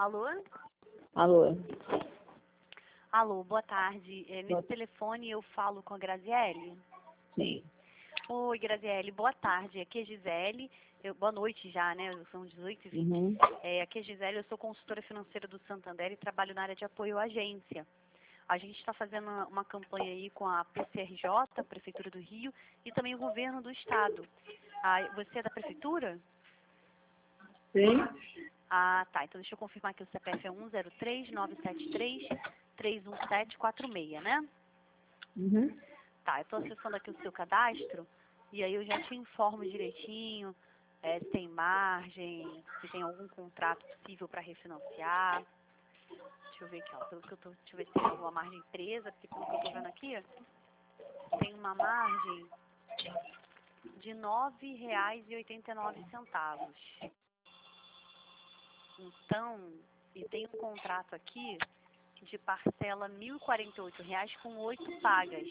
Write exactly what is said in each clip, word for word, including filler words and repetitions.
Alô? Alô? Alô, boa tarde. É, nesse Boa- telefone eu falo com a Graziele? Sim. Oi, Graziele, boa tarde. Aqui é Gisele. Eu, boa noite já, né? São dezoito e vinte. Uhum. É, aqui é Gisele, eu sou consultora financeira do Santander e trabalho na área de apoio à agência. A gente está fazendo uma, uma campanha aí com a P C R J, a Prefeitura do Rio, e também o Governo do Estado. Ah, você é da Prefeitura? Sim? Ah, tá. Então deixa eu confirmar que o C P F é um zero três nove sete três três um sete quatro seis, né? Uhum. Tá, eu estou acessando aqui o seu cadastro e aí eu já te informo direitinho é, se tem margem, se tem algum contrato possível para refinanciar. Deixa eu ver aqui, ó, pelo que eu tô, deixa eu ver se tem alguma margem presa, porque pelo que eu estou vendo aqui, tem uma margem de nove reais e oitenta e nove centavos. Então, e tem um contrato aqui de parcela mil e quarenta e oito reais com oito pagas.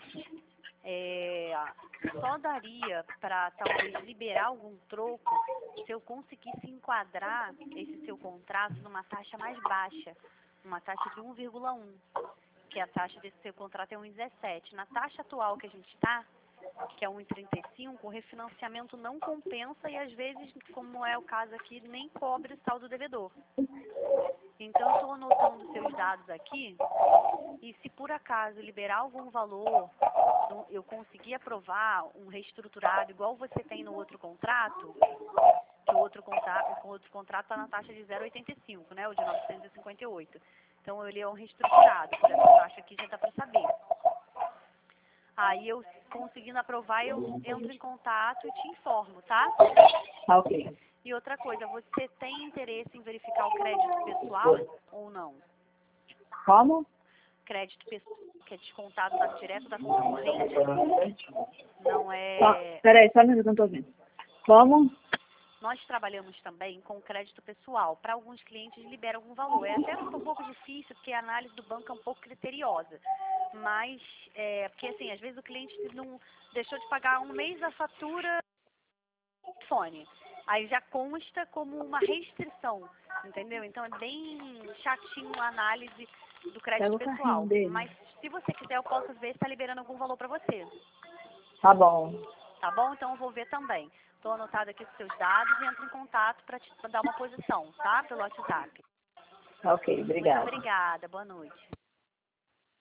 É, só daria para talvez liberar algum troco se eu conseguisse enquadrar esse seu contrato numa taxa mais baixa, uma taxa de um vírgula um, que a taxa desse seu contrato é um vírgula dezessete. Na taxa atual que a gente está, que é um vírgula trinta e cinco, o refinanciamento não compensa e às vezes, como é o caso aqui, nem cobre o saldo devedor. Então, eu estou anotando os seus dados aqui e se por acaso liberar algum valor, eu conseguir aprovar um reestruturado igual você tem no outro contrato, que o outro contrato o outro contrato está na taxa de zero vírgula oitenta e cinco, né, o de novecentos e cinquenta e oito. Então, ele é um reestruturado, por essa taxa aqui já dá para saber. Aí, eu conseguindo aprovar, eu entro em contato e te informo, tá? Tá ok. E outra coisa, você tem interesse em verificar o crédito pessoal ou não? Como? Crédito pessoal, que é descontado da, direto da conta corrente, não Só, é... peraí, só um minuto, não tô ouvindo. Como? Nós trabalhamos também com crédito pessoal. Para alguns clientes libera algum valor. É até um pouco difícil, porque a análise do banco é um pouco criteriosa. Mas, é, porque assim, às vezes o cliente não deixou de pagar um mês a fatura do telefone. Aí já consta como uma restrição, entendeu? Então é bem chatinho a análise do Pega crédito o carrinho pessoal. dele. Mas se você quiser, eu posso ver se está liberando algum valor para você. Tá bom. Tá bom? Então eu vou ver também. Estou anotado aqui os seus dados e entro em contato para te dar uma posição, tá? Pelo WhatsApp. Tá ok, Muito obrigada. obrigada. Boa noite.